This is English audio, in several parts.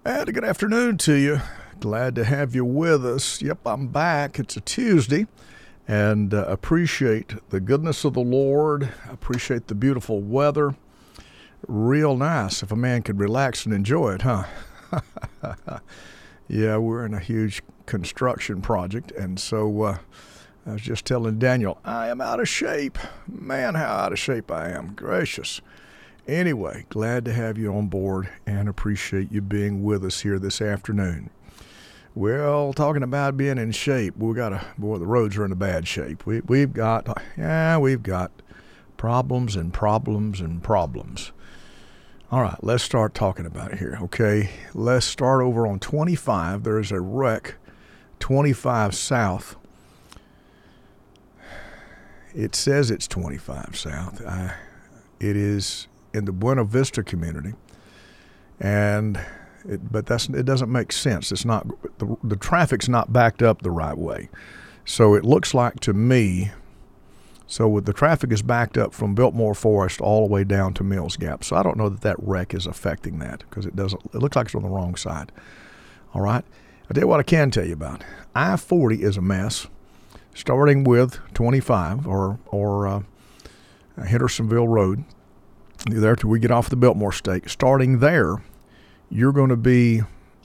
And good afternoon to you. Glad to have you with us. Yep, I'm back. It's a Tuesday, and appreciate the goodness of the Lord. Appreciate the beautiful weather. Real nice if a man could relax and enjoy it, huh? Yeah, we're in a huge construction project, and so I was just telling Daniel, I am out of shape. Man, how out of shape I am. Gracious. Anyway, glad to have you on board and appreciate you being with us here this afternoon. Well, talking about being in shape, the roads are in a bad shape. We've got problems and problems and problems. All right, let's start talking about it here, okay? Let's start over on 25. There's a wreck, 25 South. It says it's 25 South. It is in the Buena Vista community, but it doesn't make sense. It's not the traffic's not backed up the right way, so it looks like to me. So the traffic is backed up from Biltmore Forest all the way down to Mills Gap. So I don't know that wreck is affecting that because it doesn't. It looks like it's on the wrong side. All right, I'll tell you what I can tell you about. I-40 is a mess, starting with 25 or Hendersonville Road. There till we get off the Biltmore Stake. Starting there, you're going to be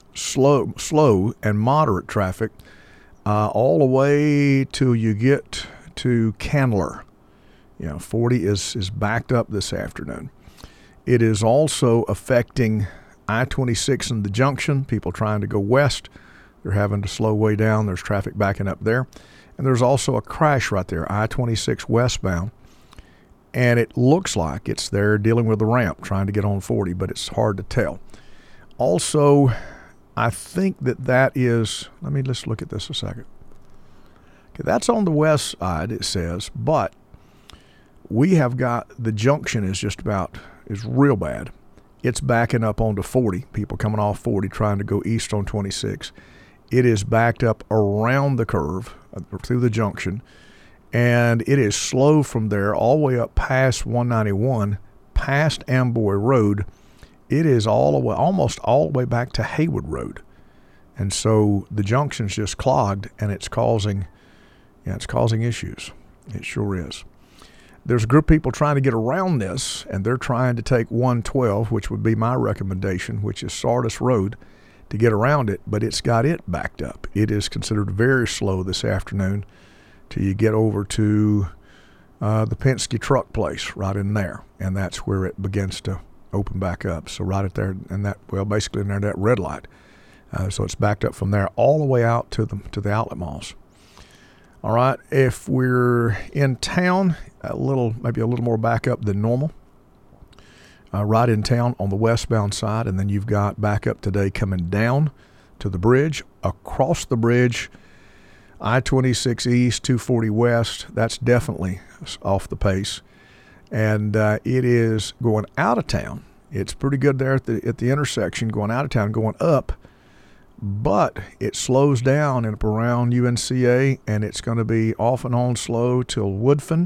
slow and moderate traffic all the way till you get to Candler. 40 is backed up this afternoon. It is also affecting I-26 in the junction. People trying to go west, they're having to slow way down. There's traffic backing up there. And there's also a crash right there, I-26 westbound. And it looks like it's there dealing with the ramp, trying to get on 40, but it's hard to tell. Also, I think that is, let's look at this a second. Okay, that's on the west side, it says, but we have got the junction is real bad. It's backing up onto 40, people coming off 40 trying to go east on 26. It is backed up around the curve through the junction. And it is slow from there all the way up past 191, past Amboy Road. It is almost all the way back to Haywood Road. And so the junction's just clogged, and it's causing issues. It sure is. There's a group of people trying to get around this, and they're trying to take 112, which would be my recommendation, which is Sardis Road, to get around it, but it's got it backed up. It is considered very slow this afternoon till you get over to the Penske truck place right in there, and that's where it begins to open back up. So right at there, and basically near that red light. So it's backed up from there all the way out to the outlet malls. All right, if we're in town, maybe a little more back up than normal. Right in town on the westbound side, and then you've got backup today coming down to the bridge, across the bridge, I-26 East, 240 West. That's definitely off the pace, and it is going out of town. It's pretty good there at the intersection, going out of town, going up, but it slows down and up around UNCA, and it's going to be off and on slow till Woodfin,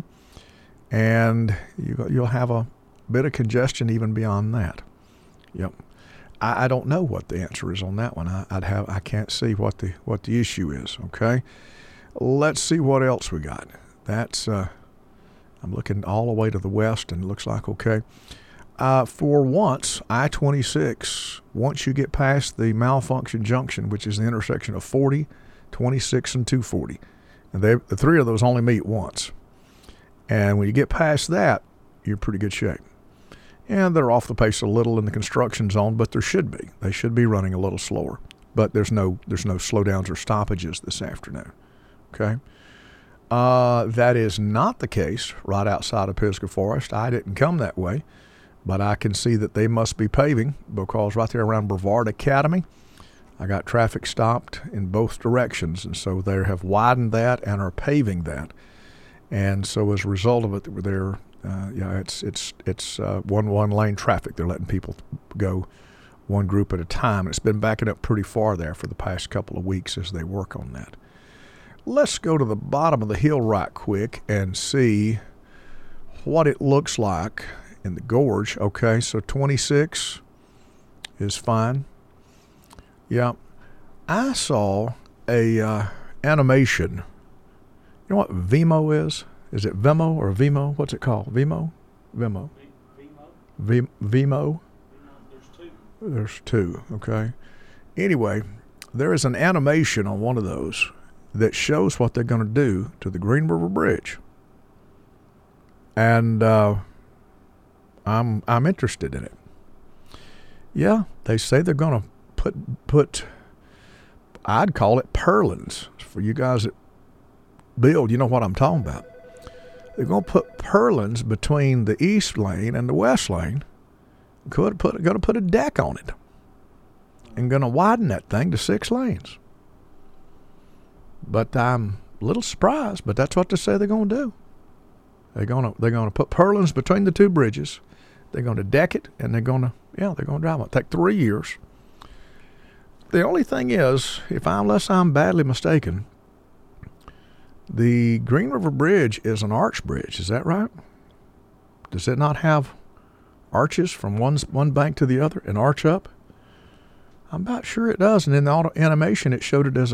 and you'll have a bit of congestion even beyond that. Yep. I don't know what the answer is on that one. I can't see what the issue is. Okay, let's see what else we got. That's I'm looking all the way to the west, and it looks like okay. For once, I-26. Once you get past the malfunction junction, which is the intersection of 40, 26, and 240, and the three of those only meet once. And when you get past that, you're in pretty good shape. And they're off the pace a little in the construction zone, but they should be running a little slower. But there's no slowdowns or stoppages this afternoon. Okay, that is not the case right outside of Pisgah Forest. I didn't come that way, but I can see that they must be paving, because right there around Brevard Academy, I got traffic stopped in both directions, and so they have widened that and are paving that. And so as a result of it, they're it's one lane traffic. They're letting people go one group at a time. It's been backing up pretty far there for the past couple of weeks as they work on that. Let's go to the bottom of the hill right quick and see what it looks like in the gorge. Okay, so 26 is fine. Yeah. I saw a animation. You know what Vimeo is? Is it Vimeo or Vimeo? What's it called? Vimeo? Vimeo. Vimeo? There's two, okay. Anyway, there is an animation on one of those that shows what they're going to do to the Green River Bridge. And I'm interested in it. Yeah, they say they're going to put I'd call it purlins for you guys that build. You know what I'm talking about. They're going to put purlins between the east lane and the west lane. Going to put a deck on it and going to widen that thing to 6 lanes. But I'm a little surprised. But that's what they say they're going to do. They're going to put purlins between the two bridges. They're going to deck it, and they're going to drive it. It'll take 3 years. The only thing is, unless I'm badly mistaken, the Green River Bridge is an arch bridge. Is that right? Does it not have arches from one bank to the other and arch up? I'm about sure it does. And in the animation, it showed it as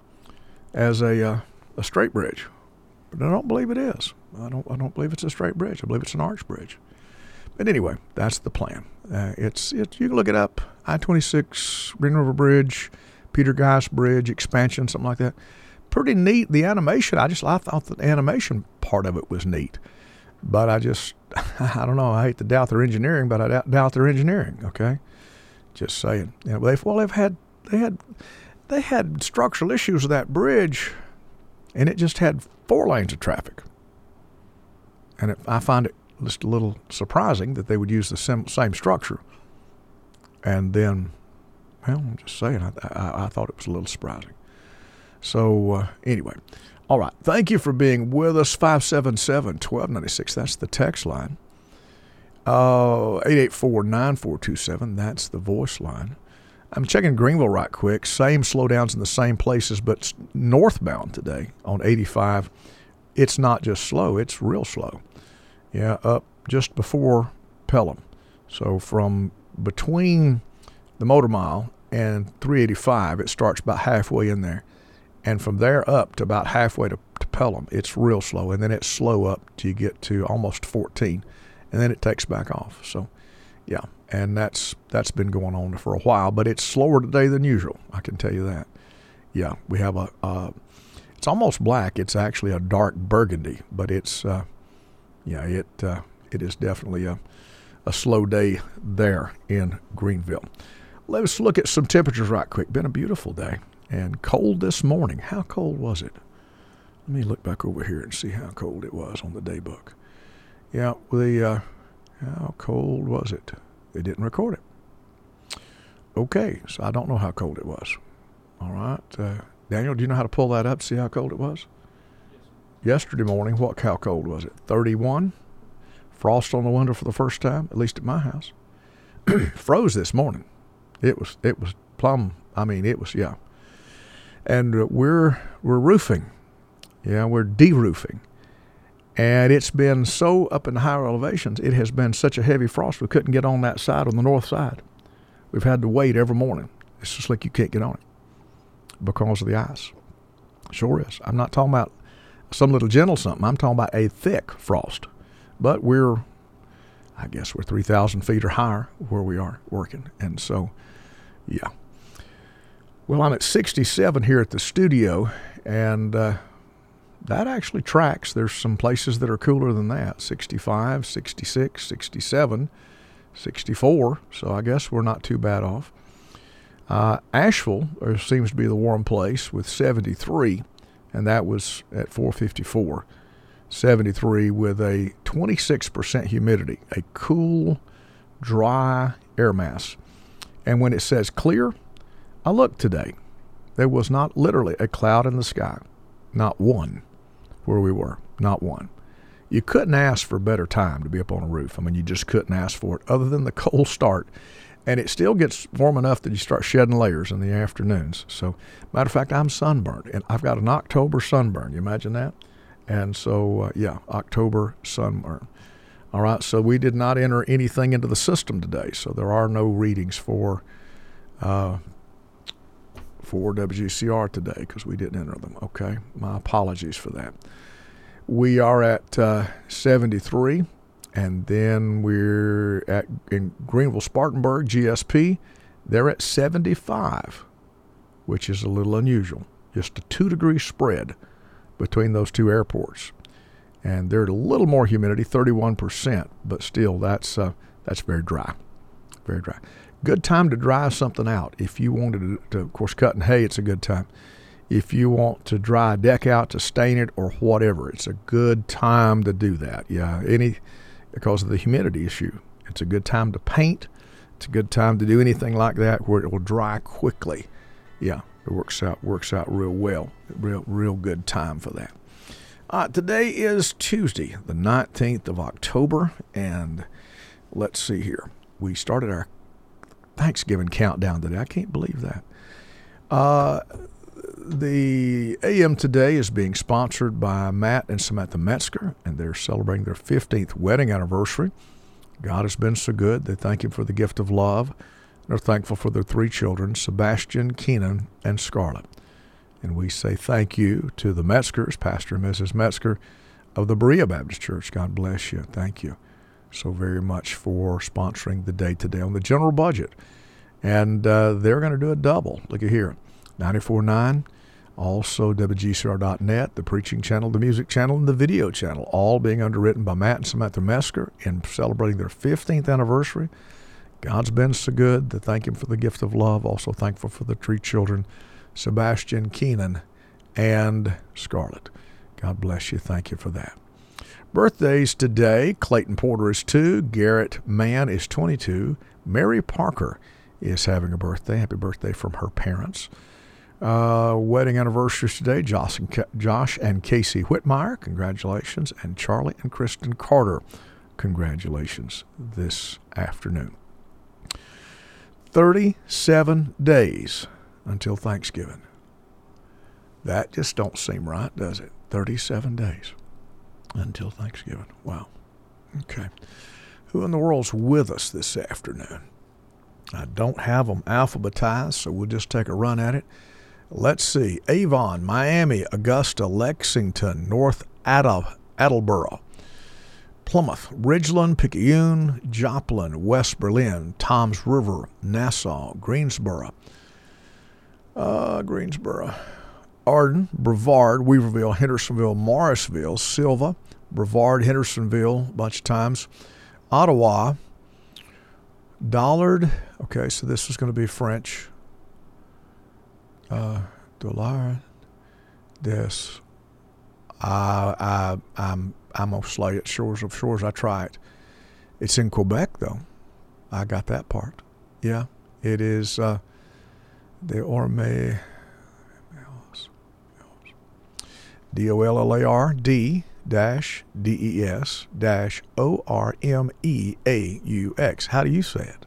a straight bridge, but I don't believe it is. I don't believe it's a straight bridge. I believe it's an arch bridge. But anyway, that's the plan. It's you can look it up. I-26 Green River Bridge, Peter Geist Bridge expansion, something like that. Pretty neat. The animation. I thought the animation part of it was neat, but I don't know. I hate to doubt their engineering, but I doubt their engineering. Okay, just saying. They had structural issues with that bridge, and it just had 4 lanes of traffic. And I find it just a little surprising that they would use the same structure. And then, well, I'm just saying, I thought it was a little surprising. So anyway, all right. Thank you for being with us. 577-1296. That's the text line. 884-9427. That's the voice line. I'm checking Greenville right quick. Same slowdowns in the same places, but northbound today on 85. It's not just slow. It's real slow. Yeah, up just before Pelham. So from between the Motor Mile and 385, it starts about halfway in there. And from there up to about halfway to Pelham, it's real slow. And then it's slow up till you get to almost 14. And then it takes back off. So, yeah, and that's been going on for a while. But it's slower today than usual, I can tell you that. Yeah, we have it's almost black. It's actually a dark burgundy. But it's, it is definitely a slow day there in Greenville. Let's look at some temperatures right quick. Been a beautiful day and cold this morning. How cold was it? Let me look back over here and see how cold it was on the day book. Yeah, how cold was it? They didn't record it. Okay, so I don't know how cold it was. All right. Daniel, do you know how to pull that up, see how cold it was? Yes. Yesterday morning, how cold was it? 31. Frost on the window for the first time, at least at my house. Froze this morning. It was plumb. I mean, it was, yeah. And we're roofing. Yeah, we're de-roofing. And it's been so up in the higher elevations, it has been such a heavy frost we couldn't get on that side, on the north side. We've had to wait every morning. It's just like you can't get on it because of the ice. Sure is. I'm not talking about some little gentle something. I'm talking about a thick frost. But I guess we're 3,000 feet or higher where we are working. And so, yeah. Well, I'm at 67 here at the studio, and that actually tracks. There's some places that are cooler than that, 65, 66, 67, 64. So I guess we're not too bad off. Asheville seems to be the warm place with 73, and that was at 4:54. 73 with a 26% humidity, a cool, dry air mass. And when it says clear, I looked today. There was not literally a cloud in the sky. Not one where we were. Not one. You couldn't ask for a better time to be up on a roof. I mean, you just couldn't ask for it other than the cold start. And it still gets warm enough that you start shedding layers in the afternoons. So, matter of fact, I'm sunburned. And I've got an October sunburn. You imagine that? And so, October sunburn. All right, so we did not enter anything into the system today. So there are no readings for for WGCR today because we didn't enter them. Okay, my apologies for that. We are at 73, and then we're in Greenville, Spartanburg, GSP. They're at 75, which is a little unusual. Just a 2-degree spread between those two airports. And there's a little more humidity, 31%, but still that's very dry. Very dry. Good time to dry something out. If you wanted to, of course, cutting hay, it's a good time. If you want to dry a deck out, to stain it or whatever, it's a good time to do that. Yeah, because of the humidity issue. It's a good time to paint. It's a good time to do anything like that where it will dry quickly. Yeah, it works out real well. Real good time for that. Today is Tuesday, the 19th of October, and let's see here. We started our Thanksgiving countdown today. I can't believe that. The AM today is being sponsored by Matt and Samantha Metzger, and they're celebrating their 15th wedding anniversary. God has been so good. They thank Him for the gift of love. They're thankful for their 3 children, Sebastian, Keenan, and Scarlett. And we say thank you to the Metzgers, Pastor and Mrs. Metzger of the Berea Baptist Church. God bless you. Thank you so very much for sponsoring the day today on the general budget. And they're going to do a double. Look at here. 94.9, also WGCR.net, the preaching channel, the music channel, and the video channel, all being underwritten by Matt and Samantha Metzger in celebrating their 15th anniversary. God's been so good. They thank Him for the gift of love. Also thankful for the 3 children, Sebastian, Keenan, and Scarlett. God bless you. Thank you for that. Birthdays today. Clayton Porter is 2. Garrett Mann is 22. Mary Parker is having a birthday. Happy birthday from her parents. Wedding anniversaries today. Josh and Casey Whitmire, congratulations. And Charlie and Kristen Carter, congratulations this afternoon. 37 days until Thanksgiving. That just don't seem right, does it? 37 days until Thanksgiving. Wow. Okay. Who in the world's with us this afternoon? I don't have them alphabetized, so we'll just take a run at it. Let's see. Avon, Miami, Augusta, Lexington, North Attleboro, Plymouth, Ridgeland, Picayune, Joplin, West Berlin, Toms River, Nassau, Greensboro, Arden, Brevard, Weaverville, Hendersonville, Morrisville, Silva, Brevard, Hendersonville, a bunch of times, Ottawa, Dollard. Okay, so this is going to be French. Dollard, des. I'm gonna slay it. Shores of Shores. I try it. It's in Quebec though. I got that part. Yeah, it is. The Orme. DOLLARD-DES-ORMEAUX. How do you say it?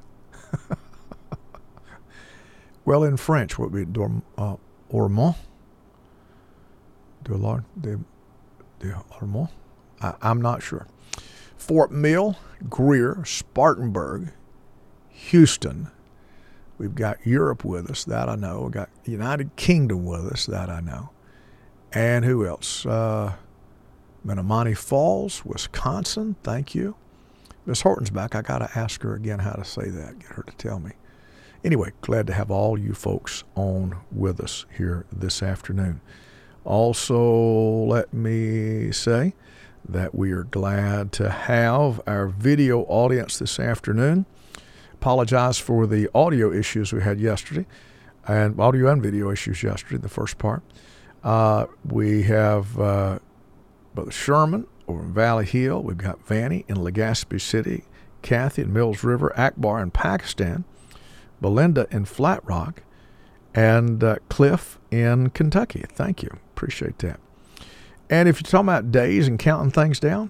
Well, in French, what would be Ormont? Dollard de Ormont? I'm not sure. Fort Mill, Greer, Spartanburg, Houston. We've got Europe with us, that I know. We've got United Kingdom with us, that I know. And who else? Menomonee Falls, Wisconsin. Thank you. Miss Horton's back. I got to ask her again how to say that. Get her to tell me. Anyway, glad to have all you folks on with us here this afternoon. Also, let me say that we are glad to have our video audience this afternoon. Apologize for the audio issues we had yesterday, and audio and video issues yesterday, the first part. We have Brother Sherman over in Valley Hill. We've got Vanny in Legazpi City, Kathy in Mills River, Akbar in Pakistan, Belinda in Flat Rock, and Cliff in Kentucky. Thank you. Appreciate that. And if you're talking about days and counting things down,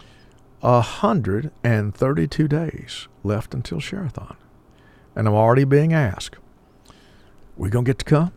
132 days left until Sherathon. And I'm already being asked, we going to get to come?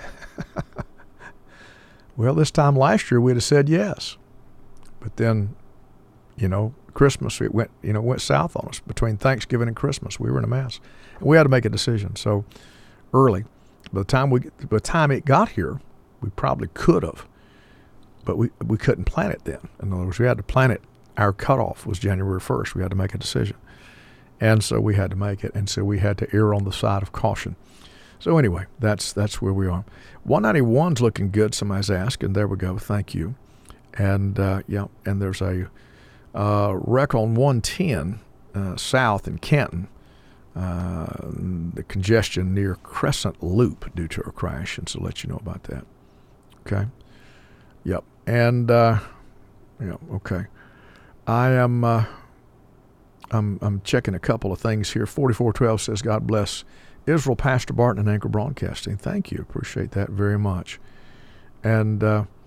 Well, this time last year, we'd have said yes. But then, Christmas, it went south on us. Between Thanksgiving and Christmas, we were in a mess. And we had to make a decision. So early, By the time it got here, we probably could have, but we couldn't plant it then. In other words, we had to plant it. Our cutoff was January 1st. We had to make a decision. And so we had to make it. And so we had to err on the side of caution. So anyway, that's where we are. 191's looking good, somebody's asking. There we go. Thank you. And, and there's a wreck on 110 south in Canton. The congestion near Crescent Loop due to a crash. And so let you know about that. Okay. Yep. And, okay. I am, I'm checking a couple of things here. 4412 says, God bless Israel, Pastor Barton, and Anchor Broadcasting. Thank you. Appreciate that very much. And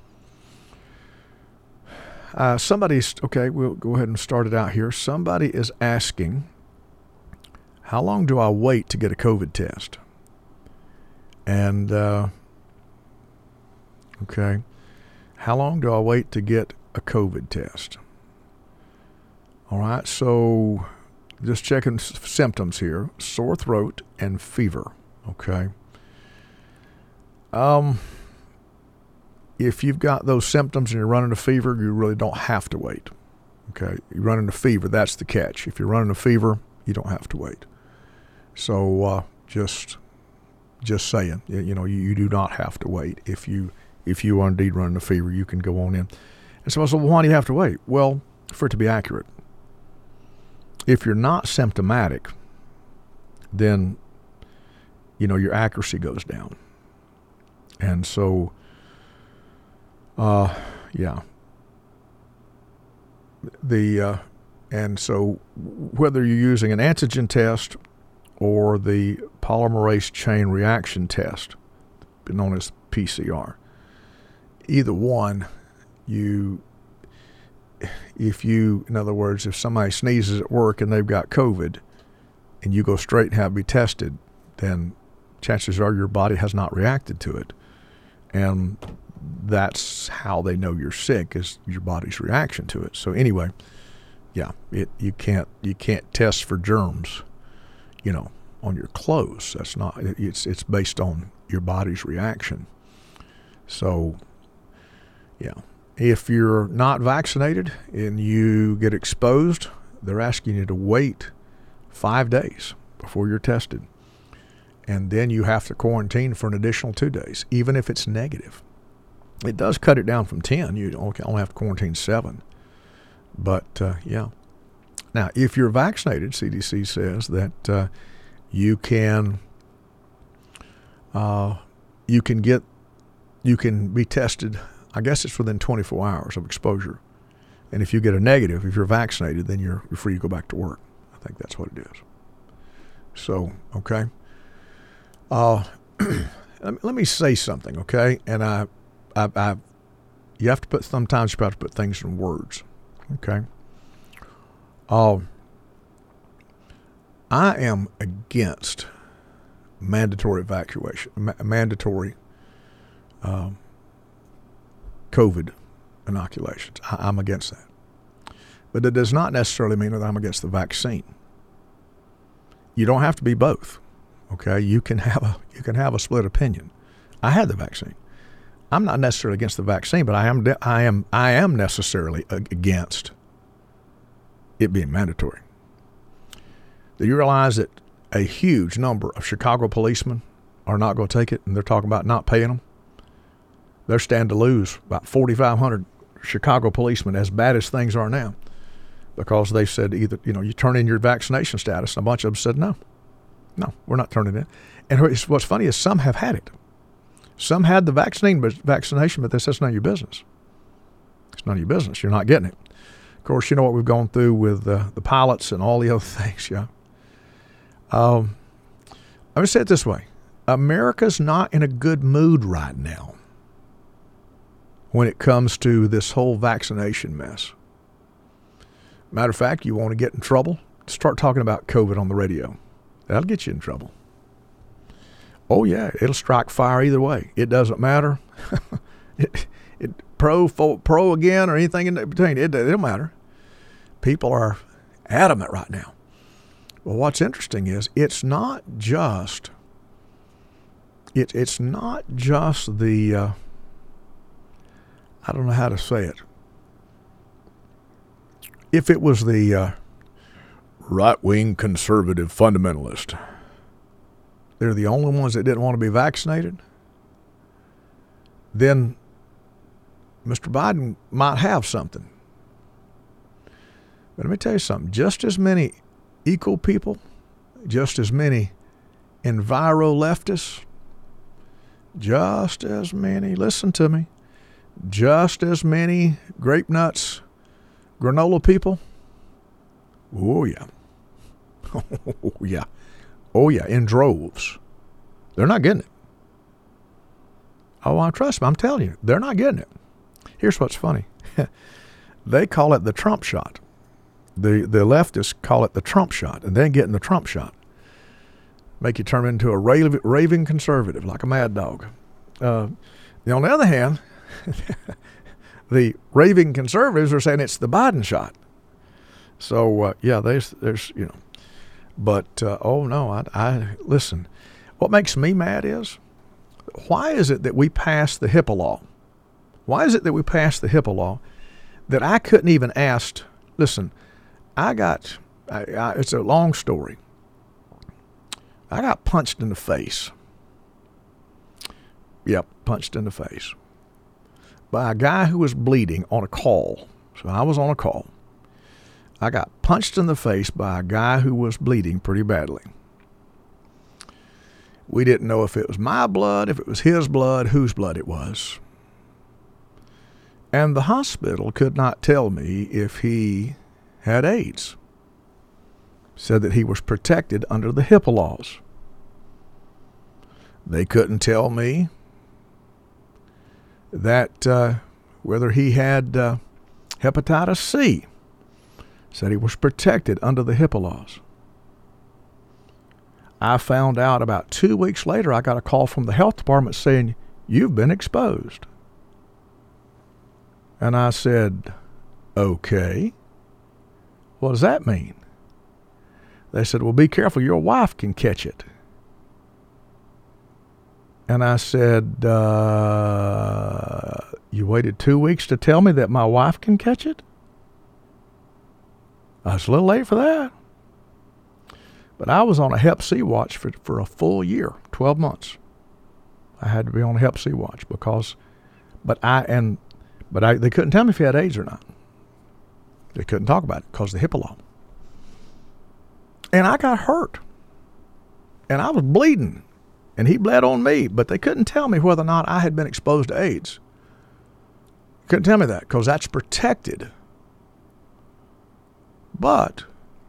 somebody's, okay, we'll go ahead and start it out here. Somebody is asking, how long do I wait to get a COVID test? And, okay, how long do I wait to get a COVID test? All right, so just checking symptoms here. Sore throat and fever, okay? If you've got those symptoms and you're running a fever, you really don't have to wait, okay? You're running a fever, that's the catch. If you're running a fever, you don't have to wait. So just saying, you do not have to wait. If you are indeed running a fever, you can go on in. And so I said, well, why do you have to wait? Well, for it to be accurate. If you're not symptomatic, then, your accuracy goes down. And so, and so whether you're using an antigen test or the polymerase chain reaction test, known as PCR, either one, in other words, if somebody sneezes at work and they've got COVID and you go straight and have to be tested, then chances are your body has not reacted to it. And that's how they know you're sick, is your body's reaction to it. So anyway, you can't test for germs, on your clothes. That's not, it's based on your body's reaction. So, if you're not vaccinated and you get exposed, they're asking you to wait 5 days before you're tested. And then you have to quarantine for an additional 2 days, even if it's negative. It does cut it down from 10. You only have to quarantine 7. But, Now, if you're vaccinated, CDC says that you can be tested. I guess it's within 24 hours of exposure. And if you get a negative, if you're vaccinated, then you're free to go back to work. I think that's what it is. So, okay. Let me say something, okay? And you have to put, sometimes you have to put things in words, okay? I am against mandatory evacuation, mandatory COVID inoculations. I'm against that. But it does not necessarily mean that I'm against the vaccine. You don't have to be both. Okay, you can have a split opinion. I had the vaccine. I'm not necessarily against the vaccine, but I am necessarily against it being mandatory. Do you realize that a huge number of Chicago policemen are not going to take it, and they're talking about not paying them? They're standing to lose about 4,500 Chicago policemen, as bad as things are now, because they said either, you turn in your vaccination status, and a bunch of them said no, we're not turning it in. And what's funny is some have had it. Some had the vaccination, but they said it's none of your business. It's none of your business. You're not getting it. Of course, you know what we've gone through with the pilots and all the other things, yeah. Let me say it this way. America's not in a good mood right now when it comes to this whole vaccination mess. Matter of fact, you want to get in trouble? Start talking about COVID on the radio. That'll get you in trouble. Oh, yeah, it'll strike fire either way. It doesn't matter. Pro again or anything in between. It don't matter. People are adamant right now. Well, what's interesting is it's not just it's not just the, I don't know how to say it. If it was the right-wing conservative fundamentalist, they're the only ones that didn't want to be vaccinated, then Mr. Biden might have something. But let me tell you something. Just as many eco people, just as many enviro-leftists, just as many, listen to me, just as many grape nuts, granola people, oh yeah, oh yeah, oh yeah, in droves. They're not getting it. Oh, trust me, I'm telling you, they're not getting it. Here's what's funny. They call it the Trump shot. The leftists call it the Trump shot, and then getting the Trump shot. Make you turn into a raving conservative, like a mad dog. On the other hand, the raving conservatives are saying it's the Biden shot. So, yeah, there's But, oh, no, I listen. What makes me mad is, why is it that we passed the HIPAA law? Why is it that we passed the HIPAA law that I couldn't even ask? Listen, it's a long story. I got punched in the face. Yep, punched in the face. By a guy who was bleeding on a call. So I was on a call. I got punched in the face by a guy who was bleeding pretty badly. We didn't know if it was my blood, if it was his blood, whose blood it was. And the hospital could not tell me if he had AIDS. Said that he was protected under the HIPAA laws. They couldn't tell me that whether he had hepatitis C. Said he was protected under the HIPAA laws. I found out about 2 weeks later, I got a call from the health department saying, "You've been exposed." And I said, "Okay, what does that mean?" They said, "Well, be careful, your wife can catch it." And I said, "You waited 2 weeks to tell me that my wife can catch it?" I was a little late for that. But I was on a Hep C watch for a full year, 12 months. I had to be on a Hep C watch because, they couldn't tell me if he had AIDS or not. They couldn't talk about it because of the HIPAA law. And I got hurt. And I was bleeding. And he bled on me, but they couldn't tell me whether or not I had been exposed to AIDS. Couldn't tell me that because that's protected. But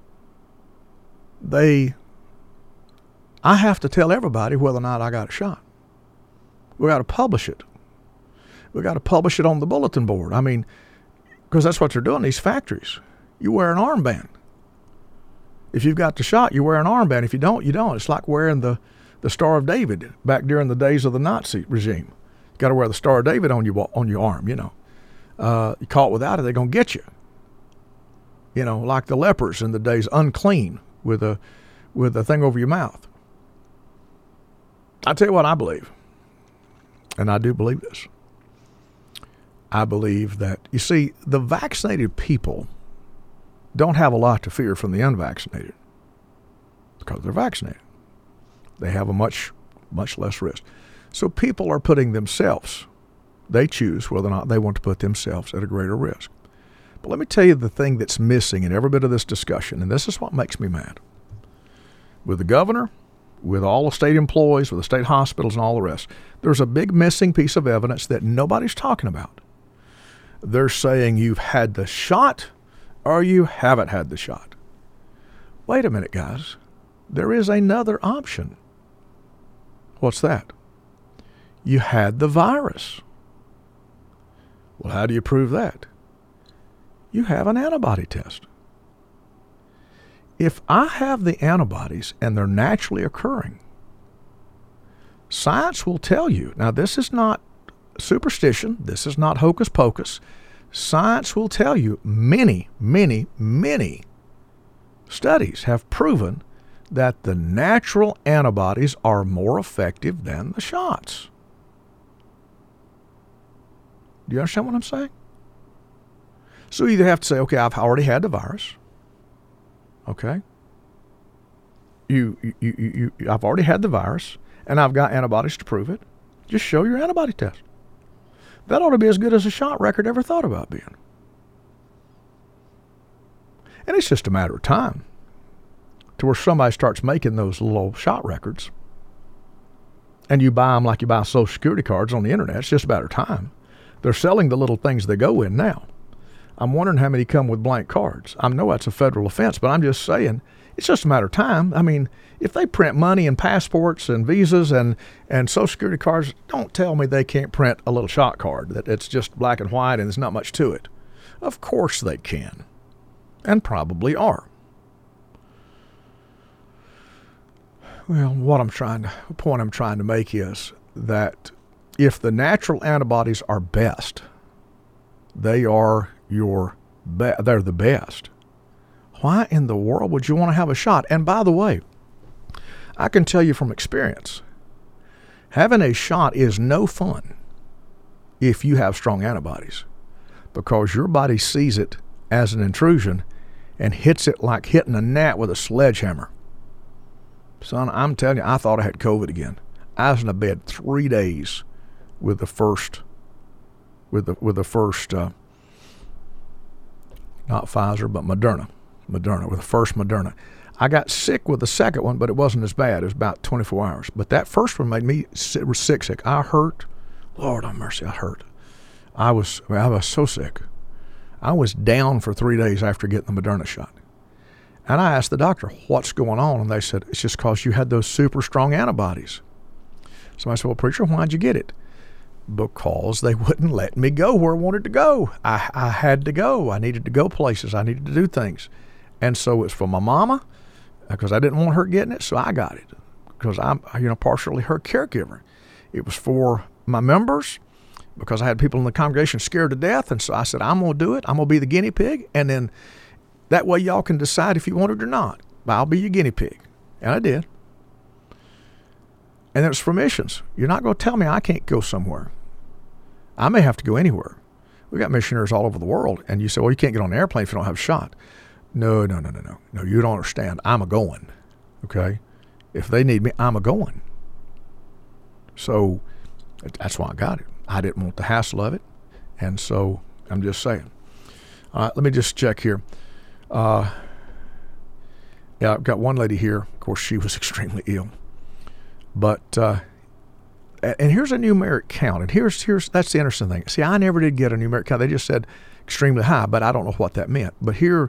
I have to tell everybody whether or not I got a shot. We got to publish it. We got to publish it on the bulletin board. I mean, because that's what they're doing in these factories. You wear an armband. If you've got the shot, you wear an armband. If you don't, you don't. It's like wearing the Star of David back during the days of the Nazi regime. You got to wear the Star of David on your arm, you know. You caught without it, they're going to get you. You know, like the lepers in the days, unclean with a thing over your mouth. I tell you what I believe, and I do believe this. I believe that, you see, the vaccinated people don't have a lot to fear from the unvaccinated because they're vaccinated. They have a much, much less risk. So people are putting themselves, they choose whether or not they want to put themselves at a greater risk. But let me tell you the thing that's missing in every bit of this discussion, and this is what makes me mad. With the governor, with all the state employees, with the state hospitals and all the rest, there's a big missing piece of evidence that nobody's talking about. They're saying you've had the shot or you haven't had the shot. Wait a minute, guys. There is another option. What's that? You had the virus. Well, how do you prove that? You have an antibody test. If I have the antibodies and they're naturally occurring, science will tell you, now this is not superstition, this is not hocus pocus. Science will tell you many, many, many studies have proven that the natural antibodies are more effective than the shots. Do you understand what I'm saying? So you either have to say, okay, I've already had the virus. Okay. I've already had the virus, and I've got antibodies to prove it. Just show your antibody test. That ought to be as good as a shot record ever thought about being. And it's just a matter of time to where somebody starts making those little shot records, and you buy them like you buy Social Security cards on the internet. It's just a matter of time. They're selling the little things they go in now. I'm wondering how many come with blank cards. I know that's a federal offense, but I'm just saying it's just a matter of time. I mean, if they print money and passports and visas and Social Security cards, don't tell me they can't print a little shot card, that it's just black and white and there's not much to it. Of course they can, and probably are. Well, the point I'm trying to make is that if the natural antibodies are best, they are they're the best. Why in the world would you want to have a shot? And by the way, I can tell you from experience, having a shot is no fun if you have strong antibodies, because your body sees it as an intrusion and hits it like hitting a gnat with a sledgehammer. Son, I'm telling you, I thought I had COVID again. I was in a bed 3 days with the first, not Pfizer, but Moderna, with the first Moderna. I got sick with the second one, but it wasn't as bad. It was about 24 hours. But that first one made me sick. I hurt. Lord have mercy, I hurt. I was so sick. I was down for 3 days after getting the Moderna shot. And I asked the doctor, what's going on? And they said, it's just because you had those super strong antibodies. So I said, well, preacher, why'd you get it? Because they wouldn't let me go where I wanted to go. I had to go. I needed to go places. I needed to do things. And so it's for my mama, because I didn't want her getting it, so I got it, because I'm partially her caregiver. It was for my members, because I had people in the congregation scared to death, and so I said, I'm going to do it. I'm going to be the guinea pig, and then that way y'all can decide if you want it or not. I'll be your guinea pig. And I did. And it was for missions. You're not going to tell me I can't go somewhere. I may have to go anywhere. We got missionaries all over the world, and you say, well, you can't get on an airplane if you don't have a shot. No, you don't understand. I'm a-going, okay? If they need me, I'm a-going. So that's why I got it. I didn't want the hassle of it, and so I'm just saying. All right, let me just check here. Yeah, I've got one lady here. Of course, she was extremely ill. But, and here's a numeric count. And here's that's the interesting thing. See, I never did get a numeric count. They just said extremely high, but I don't know what that meant. But here's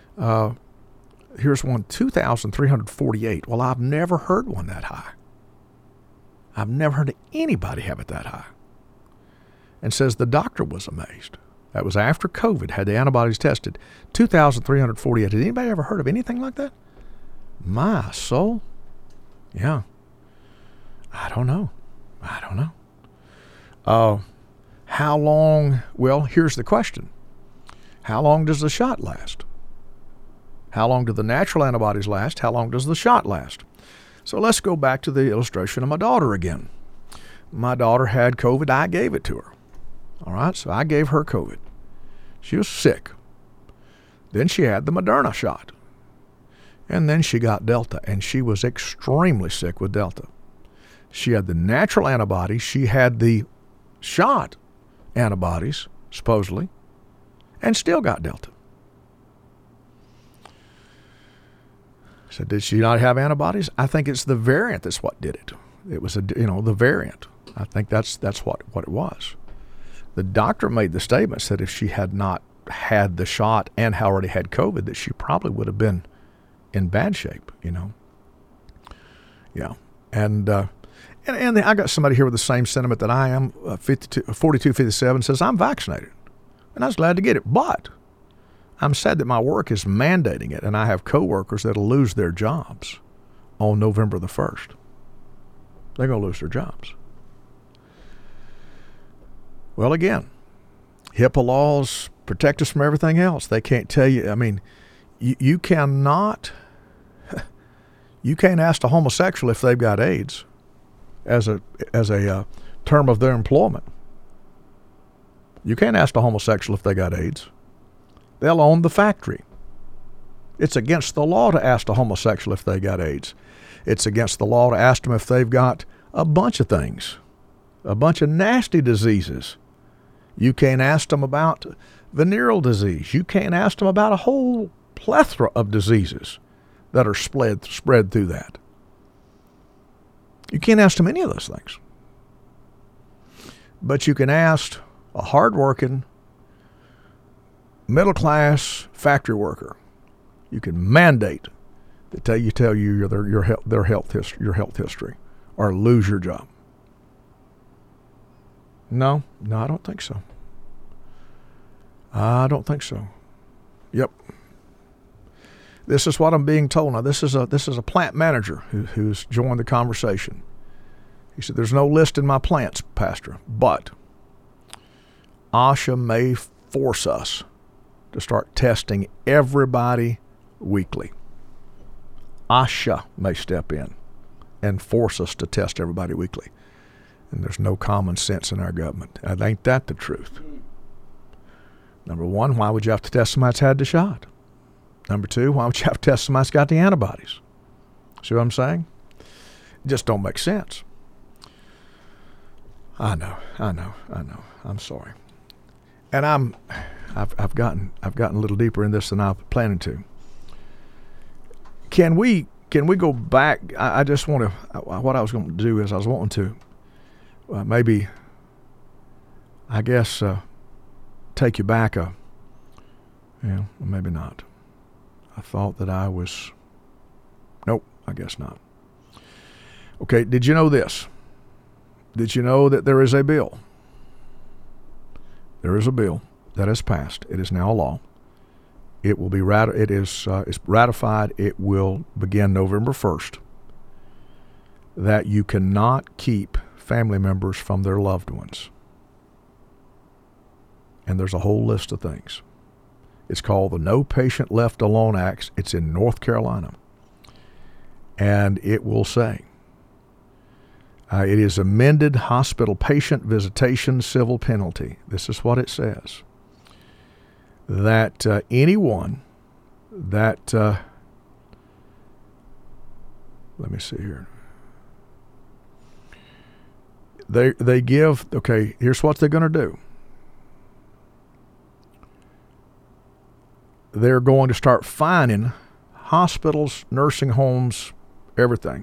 one, 2,348. Well, I've never heard one that high. I've never heard anybody have it that high. And says the doctor was amazed. That was after COVID, had the antibodies tested. 2,348. Had anybody ever heard of anything like that? My soul. Yeah. I don't know. How long? Well, here's the question. How long does the shot last? How long do the natural antibodies last? How long does the shot last? So let's go back to the illustration of my daughter again. My daughter had COVID. I gave it to her. All right, so I gave her COVID. She was sick. Then she had the Moderna shot. And then she got Delta, and she was extremely sick with Delta. She had the natural antibodies. She had the shot antibodies, supposedly, and still got Delta. So did she not have antibodies? I think it's the variant that's what did it. It was the variant. I think that's what it was. The doctor made the statement, said if she had not had the shot and already had COVID, that she probably would have been in bad shape, Yeah. And I got somebody here with the same sentiment that I am, 4257, says I'm vaccinated. And I was glad to get it. But I'm sad that my work is mandating it, and I have coworkers that'll lose their jobs on November the 1st. They're going to lose their jobs. Well, again, HIPAA laws protect us from everything else. They can't tell you. I mean, you cannot You can't ask a homosexual if they've got AIDS as a term of their employment. You can't ask a homosexual if they got AIDS. They'll own the factory. It's against the law to ask a homosexual if they got AIDS. It's against the law to ask them if they've got a bunch of things, a bunch of nasty diseases. You can't ask them about venereal disease. You can't ask them about a whole plethora of diseases that are spread through that. You can't ask them any of those things. But you can ask a hardworking, middle-class factory worker. You can mandate that they tell you their health history, or lose your job. No, I don't think so. I don't think so. Yep. This is what I'm being told. Now, this is a plant manager who's joined the conversation. He said, "There's no list in my plants, Pastor, but OSHA may force us to start testing everybody weekly. OSHA may step in and force us to test everybody weekly. And there's no common sense in our government. And ain't that the truth? Number one, why would you have to test somebody that's had the shot? Number two, why would you have to test somebody that's got the antibodies? See what I'm saying? It just don't make sense. I know. I'm sorry. And I've gotten a little deeper in this than I was planning to. Can we go back? I just want to. What I was going to do is I was wanting to maybe, I guess, take you back maybe not. I thought that I was. Nope, I guess not. Okay, did you know this? Did you know that there is a bill? There is a bill that has passed. It is now a law. It will be it's ratified. It will begin November 1st. That you cannot keep family members from their loved ones. And there's a whole list of things. It's called the No Patient Left Alone Act. It's in North Carolina. And it will say, it is amended hospital patient visitation civil penalty. This is what it says. That anyone that, let me see here. They give, okay, here's what they're going to do. They're going to start fining hospitals, nursing homes, everything.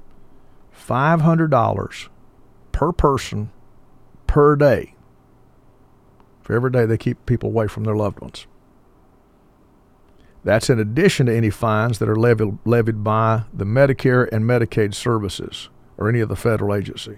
$500 per person per day for every day they keep people away from their loved ones. That's in addition to any fines that are levied by the Medicare and Medicaid services or any of the federal agency.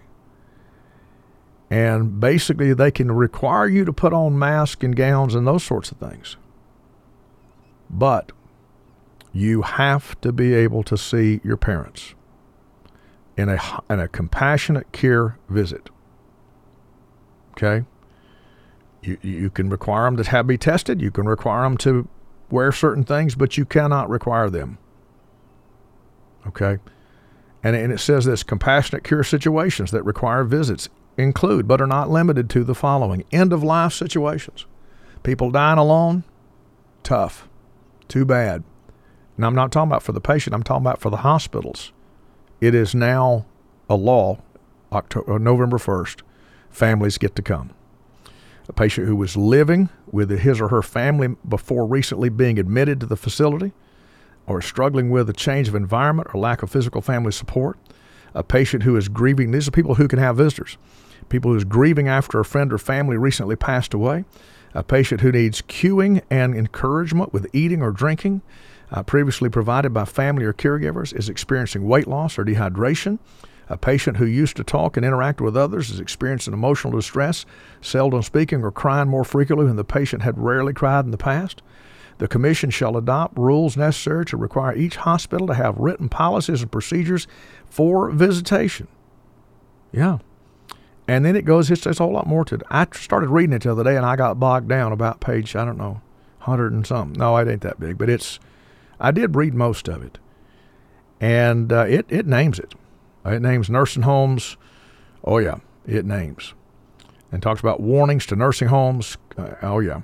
And basically they can require you to put on masks and gowns and those sorts of things. But you have to be able to see your parents in a compassionate care visit. Okay? You can require them to be tested. You can require them to wear certain things, but you cannot require them. Okay? And it says this: compassionate care situations that require visits include, but are not limited to, the following: end-of-life situations. People dying alone, tough, too bad. And I'm not talking about for the patient. I'm talking about for the hospitals. It is now a law, November 1st. Families get to come. A patient who was living with his or her family before recently being admitted to the facility, or struggling with a change of environment or lack of physical family support. A patient who is grieving. These are people who can have visitors. People who is grieving after a friend or family recently passed away. A patient who needs cueing and encouragement with eating or drinking, previously provided by family or caregivers, is experiencing weight loss or dehydration. A patient who used to talk and interact with others is experiencing emotional distress, seldom speaking or crying more frequently than the patient had rarely cried in the past. The Commission shall adopt rules necessary to require each hospital to have written policies and procedures for visitation. Yeah. And then it goes, it's a whole lot more to it. I started reading it the other day and I got bogged down about page, 100 and something. No, it ain't that big, but I did read most of it. And it names it. It names nursing homes. Oh, yeah, it names. And talks about warnings to nursing homes. Oh, yeah.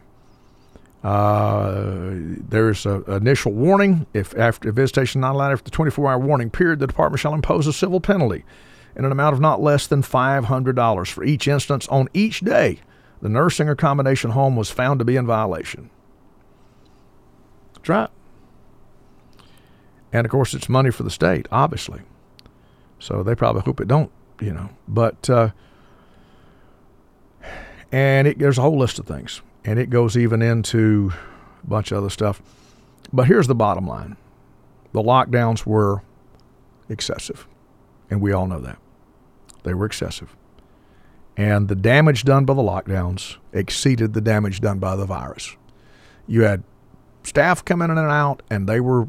There's an initial warning. If after visitation not allowed after the 24-hour warning period, the department shall impose a civil penalty in an amount of not less than $500 for each instance on each day the nursing or combination home was found to be in violation. That's right. And, of course, it's money for the state, obviously. So they probably hope it don't, But, and there's a whole list of things. And it goes even into a bunch of other stuff. But here's the bottom line. The lockdowns were excessive. And we all know that. They were excessive. And the damage done by the lockdowns exceeded the damage done by the virus. You had staff coming in and out, and they were,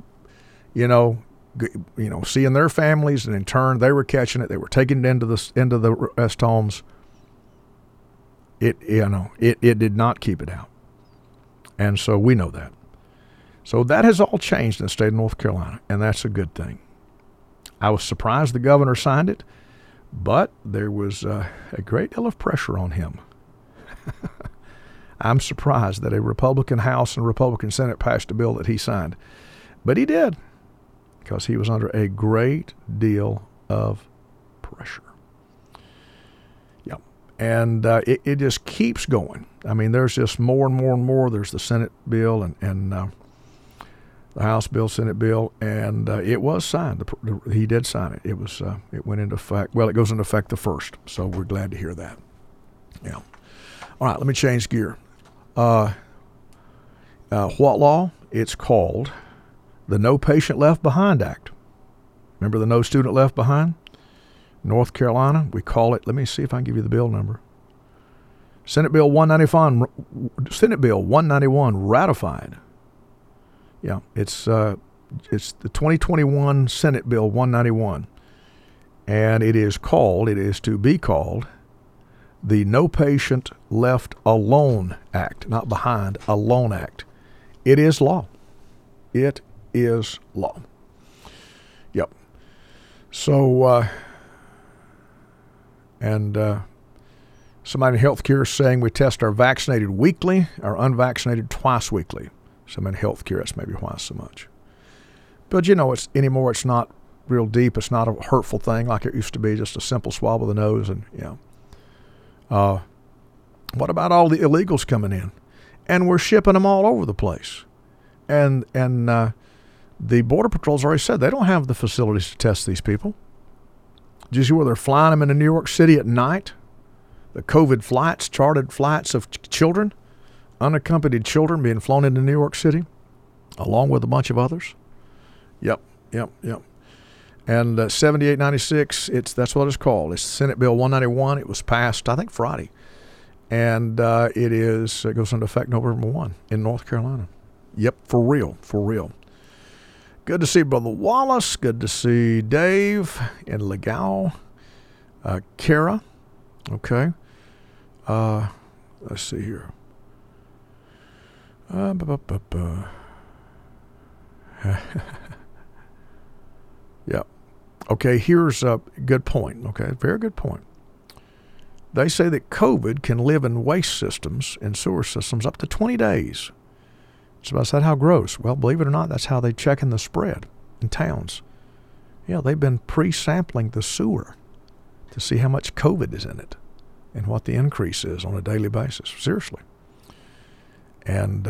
seeing their families, and in turn they were catching it. They were taking it into the rest homes. It did not keep it out, and so we know that. So that has all changed in the state of North Carolina, and that's a good thing. I was surprised the governor signed it, but there was a great deal of pressure on him. I'm surprised that a Republican House and Republican Senate passed a bill that he signed, but he did, because he was under a great deal of pressure. Yeah, and it just keeps going. I mean, there's just more and more and more. There's the Senate bill and the House bill, Senate bill, and it was signed. He did sign it. It went into effect. Well, it goes into effect the 1st, so we're glad to hear that. Yeah. All right, let me change gear. What law? It's called the No Patient Left Behind Act. Remember the No Student Left Behind? North Carolina, we call it, let me see if I can give you the bill number. Senate Bill 191 ratified. Yeah, it's the 2021 Senate Bill 191. And it is to be called the No Patient Left Alone Act, not behind, Alone Act. It is law. It is law. Yep. So, somebody in healthcare is saying we test our vaccinated weekly, our unvaccinated twice weekly. Somebody in healthcare, that's maybe why so much. But it's not real deep. It's not a hurtful thing like it used to be, just a simple swab of the nose. And what about all the illegals coming in? And we're shipping them all over the place. And the Border Patrol's already said they don't have the facilities to test these people. Did you see where they're flying them into New York City at night? The COVID flights, chartered flights of children, unaccompanied children being flown into New York City, along with a bunch of others. Yep. And 7896, that's what it's called. It's Senate Bill 191. It was passed, I think, Friday. And it goes into effect November 1 in North Carolina. Yep, for real. Good to see Brother Wallace. Good to see Dave in Legao. Kara. Okay. Let's see here. Yeah. Okay, here's a good point. Okay, very good point. They say that COVID can live in waste systems and sewer systems up to 20 days. So I said, how gross? Well, believe it or not, that's how they check in the spread in towns. Yeah, they've been pre-sampling the sewer to see how much COVID is in it and what the increase is on a daily basis. Seriously. And,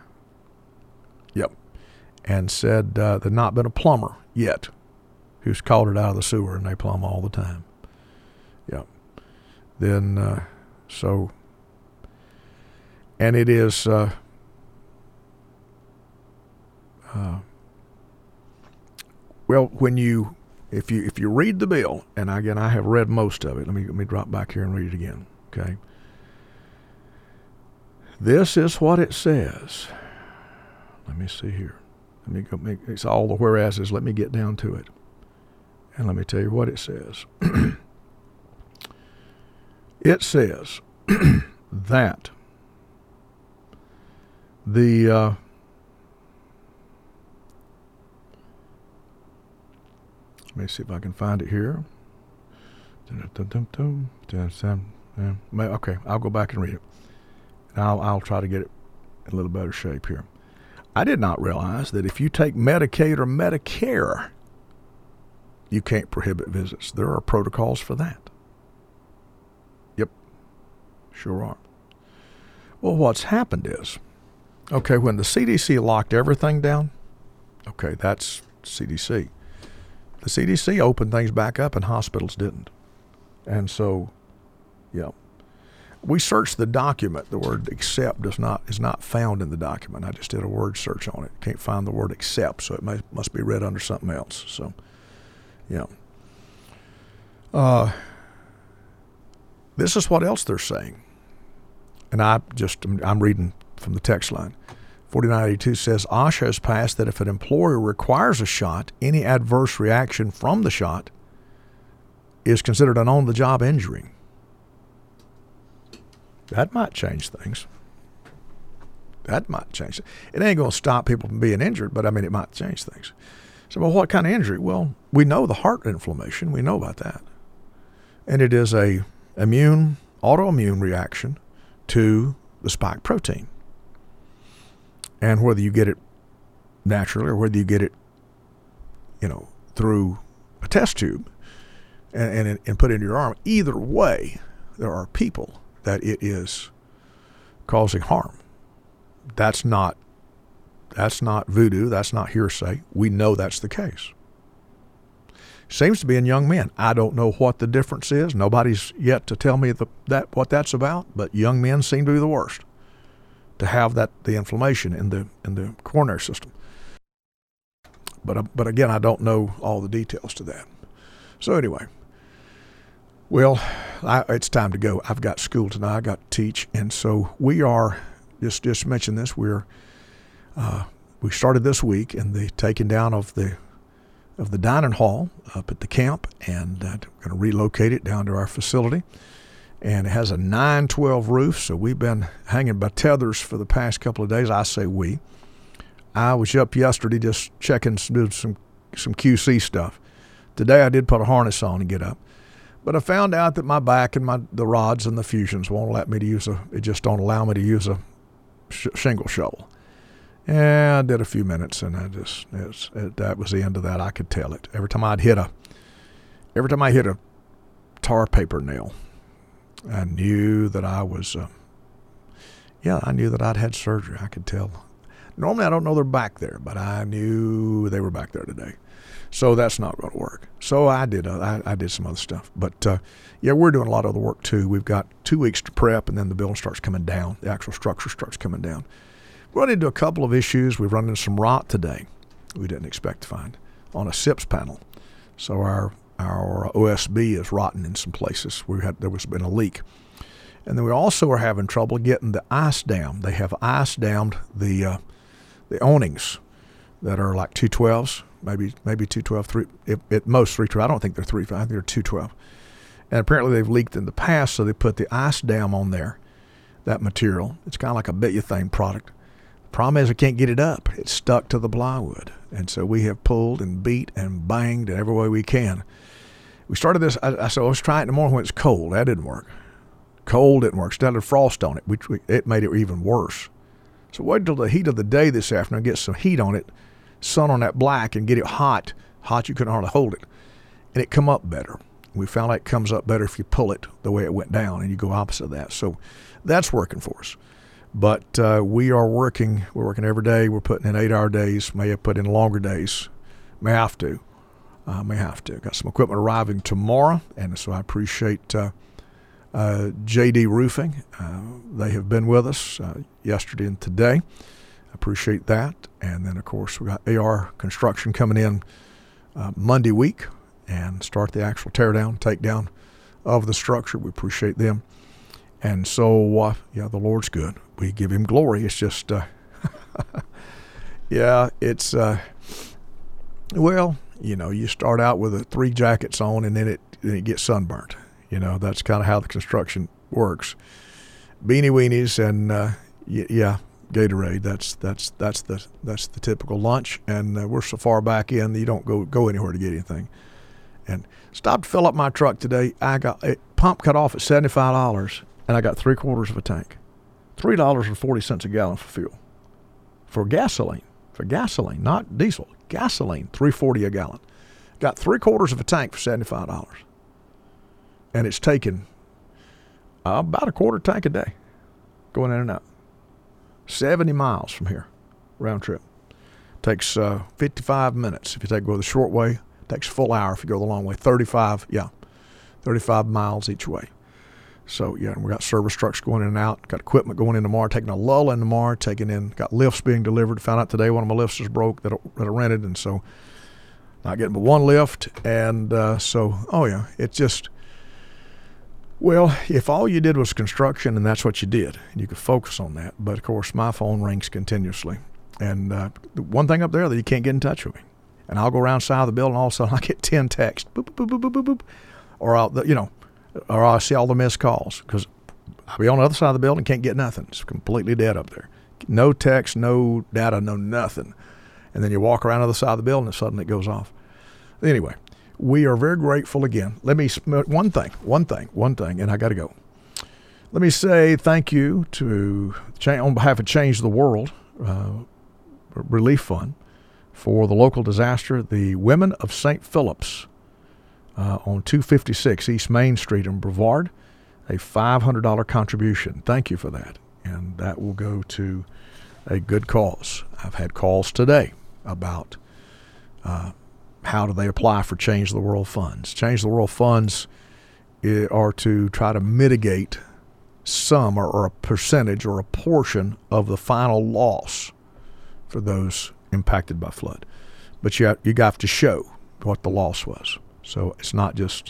and said there's not been a plumber yet who's caught it out of the sewer, and they plumb all the time. Yeah. Then, and it is, well, if you read the bill, and again, I have read most of it. Let me drop back here and read it again. Okay. This is what it says. Let me see here. It's all the whereases. Let me get down to it. And let me tell you what it says. It says that the Let me see if I can find it here. Okay, I'll go back and read it. I'll try to get it in a little better shape here. I did not realize that if you take Medicaid or Medicare, you can't prohibit visits. There are protocols for that. Yep, sure are. Well, what's happened is, okay, when the CDC locked everything down, okay, that's CDC. The CDC opened things back up and hospitals didn't. And so, yeah. We searched the document. The word accept is not found in the document. I just did a word search on it. Can't find the word accept, so it must be read under something else. So, yeah. This is what else they're saying. And I'm reading from the text line. 4982 says, OSHA has passed that if an employer requires a shot, any adverse reaction from the shot is considered an on-the-job injury. That might change things. That might change it. It ain't going to stop people from being injured, but I mean, it might change things. So, well, what kind of injury? Well, we know the heart inflammation. We know about that. And it is a autoimmune reaction to the spike protein. And whether you get it naturally or whether you get it, through a test tube and put it in your arm, either way, there are people that it is causing harm. That's not voodoo. That's not hearsay. We know that's the case. Seems to be in young men. I don't know what the difference is. Nobody's yet to tell me what that's about. But young men seem to be the worst to have the inflammation in the coronary system. But again, I don't know all the details to that. So anyway. Well, it's time to go. I've got school tonight. I got to teach, and so we are. Just mention this. We started this week in the taking down of the dining hall up at the camp, and going to relocate it down to our facility. And it has a 912 roof, so we've been hanging by tethers for the past couple of days. I say we. I was up yesterday just checking some QC stuff. Today I did put a harness on and get up. But I found out that my back and the rods and the fusions won't let me to use it just don't allow me to use a shingle shovel. And I did a few minutes, and that was the end of that. I could tell it. Every time I hit a tar paper nail, I knew that I was, I knew that I'd had surgery. I could tell. Normally I don't know they're back there, but I knew they were back there today. So that's not going to work. So I did some other stuff. But, we're doing a lot of the work, too. We've got 2 weeks to prep, and then the building starts coming down. The actual structure starts coming down. We run into a couple of issues. We've run into some rot today we didn't expect to find on a SIPS panel. So our OSB is rotten in some places. There was been a leak. And then we also are having trouble getting the ice dam. They have ice dammed the awnings that are like 212s. Maybe 212, at most 312. I don't think they're 312. I think they're 212. And apparently they've leaked in the past, so they put the ice dam on there, that material. It's kind of like a butane product. The problem is I can't get it up. It's stuck to the plywood. And so we have pulled and beat and banged in every way we can. We started this, I said, let's try it in the morning when it's cold. That didn't work. Cold didn't work. Instead of frost on it, it made it even worse. So wait until the heat of the day this afternoon, get some heat on it, sun on that black, and get it hot. Hot, you couldn't hardly hold it. And it come up better. We found out it comes up better if you pull it the way it went down, and you go opposite of that. So that's working for us. But we're working every day. We're putting in 8-hour days. May have put in longer days. May have to. Got some equipment arriving tomorrow, and so I appreciate JD Roofing. They have been with us yesterday and today. I appreciate that. And then, of course, we got AR Construction coming in Monday week and start the actual takedown of the structure. We appreciate them. And so, the Lord's good. We give him glory. It's just, it's, you start out with 3 jackets on, and then it gets sunburnt. That's kind of how the construction works. Beanie weenies and Gatorade. That's the typical lunch. And we're so far back in, you don't go anywhere to get anything. And stopped to fill up my truck today. I got a pump cut off at $75, and I got 3/4 of a tank. $3.40 a gallon for fuel. For gasoline, not diesel, gasoline, $3.40 a gallon. Got 3/4 of a tank for $75. And it's taken about a quarter tank a day going in and out. 70 miles from here, round trip. Takes 55 minutes if you go the short way. Takes a full hour if you go the long way. 35 miles each way. So, yeah, we got service trucks going in and out. Got equipment going in tomorrow, taking a lull in tomorrow, got lifts being delivered. Found out today one of my lifts is broke that I rented, and so not getting but one lift. And it's just, well, if all you did was construction and that's what you did, you could focus on that. But, of course, my phone rings continuously. And one thing up there that you can't get in touch with me. And I'll go around side of the building, all of a sudden I get 10 texts, boop, boop, boop, boop, boop, boop, or I'll see all the missed calls because I'll be on the other side of the building, can't get nothing. It's completely dead up there. No text, no data, no nothing. And then you walk around the other side of the building and suddenly it goes off. Anyway, we are very grateful again. Let me, one thing, and I got to go. Let me say thank you on behalf of Change the World Relief Fund for the local disaster, the Women of St. Philip's on 256 East Main Street in Brevard, a $500 contribution. Thank you for that. And that will go to a good cause. I've had calls today about how do they apply for Change the World funds. Change the World funds are to try to mitigate some or a percentage or a portion of the final loss for those impacted by flood. But you have to show what the loss was. So it's not just,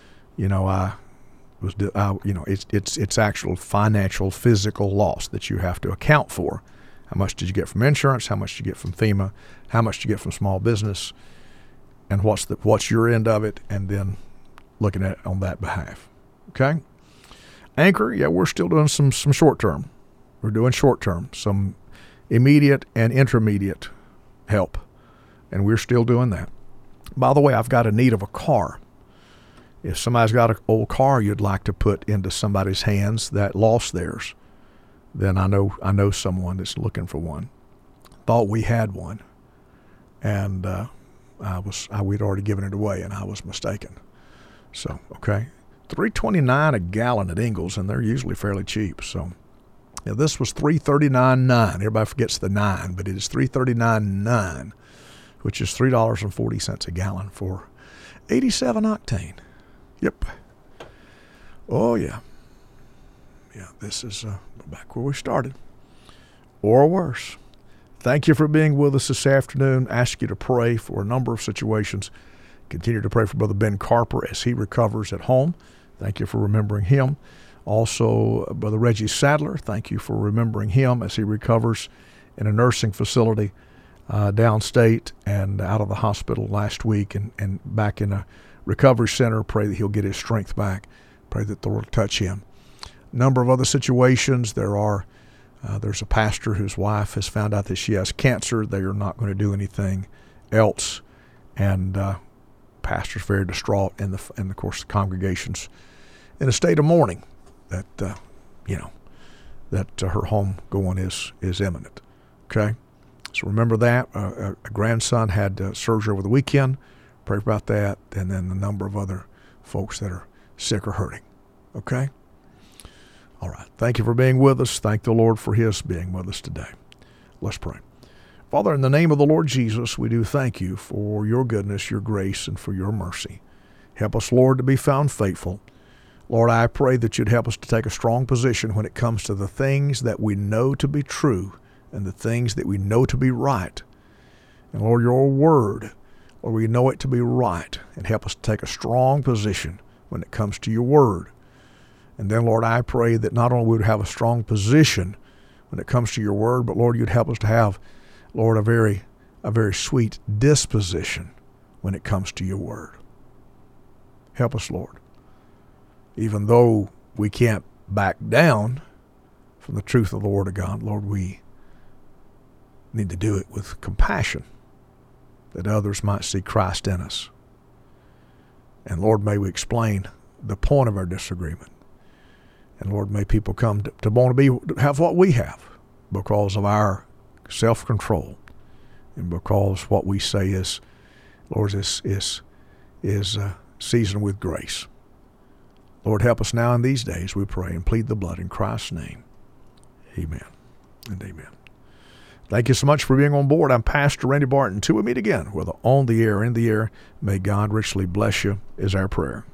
it's actual financial, physical loss that you have to account for. How much did you get from insurance? How much did you get from FEMA? How much did you get from small business? And what's your end of it? And then looking at it on that behalf. Okay? Anchor, yeah, we're still doing some short term. We're doing short term, some immediate and intermediate help. And we're still doing that. By the way, I've got a need of a car. If somebody's got an old car you'd like to put into somebody's hands that lost theirs, then I know someone that's looking for one. Thought we had one, and we'd already given it away, and I was mistaken. So okay, $3.29 a gallon at Ingles, and they're usually fairly cheap. So yeah, this was $3.39.9. Everybody forgets the 9, but it is $3.39.9. which is $3.40 a gallon for 87 octane. Yep. Oh, yeah. Yeah, this is back where we started. Or worse. Thank you for being with us this afternoon. Ask you to pray for a number of situations. Continue to pray for Brother Ben Carper as he recovers at home. Thank you for remembering him. Also, Brother Reggie Sadler, thank you for remembering him as he recovers in a nursing facility downstate and out of the hospital last week and back in a recovery center. Pray that he'll get his strength back. Pray that the Lord will touch him. A number of other situations. There's a pastor whose wife has found out that she has cancer. They are not going to do anything else. And pastor's very distraught, and of course the congregation's in a state of mourning that her home going is imminent. Okay. So remember that. A grandson had surgery over the weekend. Pray about that. And then a number of other folks that are sick or hurting. Okay? All right. Thank you for being with us. Thank the Lord for his being with us today. Let's pray. Father, in the name of the Lord Jesus, we do thank you for your goodness, your grace, and for your mercy. Help us, Lord, to be found faithful. Lord, I pray that you'd help us to take a strong position when it comes to the things that we know to be true and the things that we know to be right. And Lord, your word, Lord, we know it to be right, and help us to take a strong position when it comes to your word. And then, Lord, I pray that not only would we have a strong position when it comes to your word, but Lord, you'd help us to have, Lord, a very sweet disposition when it comes to your word. Help us, Lord. Even though we can't back down from the truth of the word of God, Lord, we need to do it with compassion, that others might see Christ in us. And Lord, may we explain the point of our disagreement. And Lord, may people come to want to have what we have because of our self-control and because what we say is, Lord, is seasoned with grace. Lord, help us now in these days, we pray, and plead the blood in Christ's name. Amen and amen. Thank you so much for being on board. I'm Pastor Randy Barton. Till we meet again, whether on the air or in the air, may God richly bless you is our prayer.